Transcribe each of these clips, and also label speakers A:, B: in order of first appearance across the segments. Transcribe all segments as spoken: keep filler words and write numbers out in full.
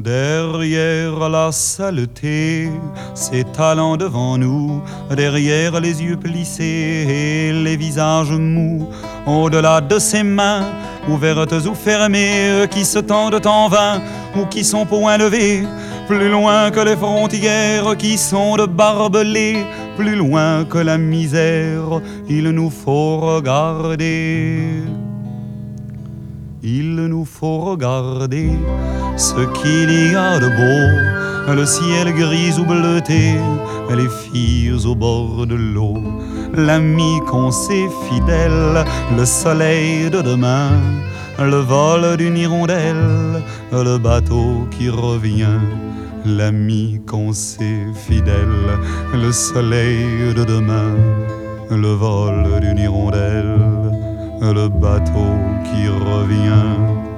A: Derrière la saleté, s'étalant devant nous, derrière les yeux plissés et les visages mous, au-delà de ses mains, ouvertes ou fermées, qui se tendent en vain ou qui sont point levées, plus loin que les frontières qui sont de barbelés, plus loin que la misère, il nous faut regarder. Il nous faut regarder ce qu'il y a de beau, le ciel gris ou bleuté, les filles au bord de l'eau, l'ami qu'on sait fidèle, le soleil de demain, le vol d'une hirondelle, le bateau qui revient. L'ami qu'on sait fidèle, le soleil de demain, le vol d'une hirondelle, le bateau qui revient.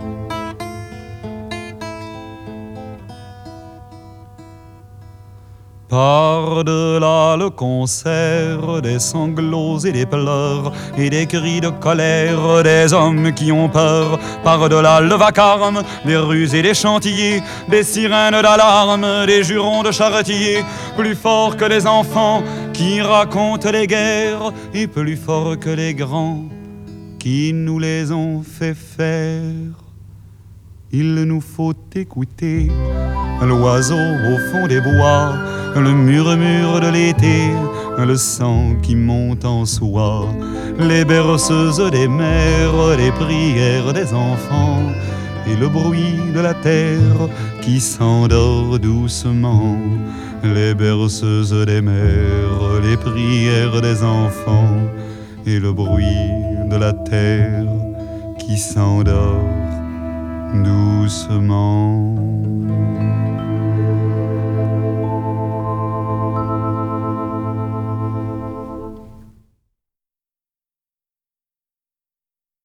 A: Par-delà le concert des sanglots et des pleurs et des cris de colère des hommes qui ont peur, par-delà le vacarme des rues et des chantiers, des sirènes d'alarme, des jurons de charretiers, plus forts que les enfants qui racontent les guerres et plus forts que les grands qui nous les ont fait faire. Il nous faut écouter l'oiseau au fond des bois, le murmure de l'été, le sang qui monte en soi, les berceuses des mères, les prières des enfants et le bruit de la terre qui s'endort doucement. Les berceuses des mères, les prières des enfants et le bruit de la terre qui s'endort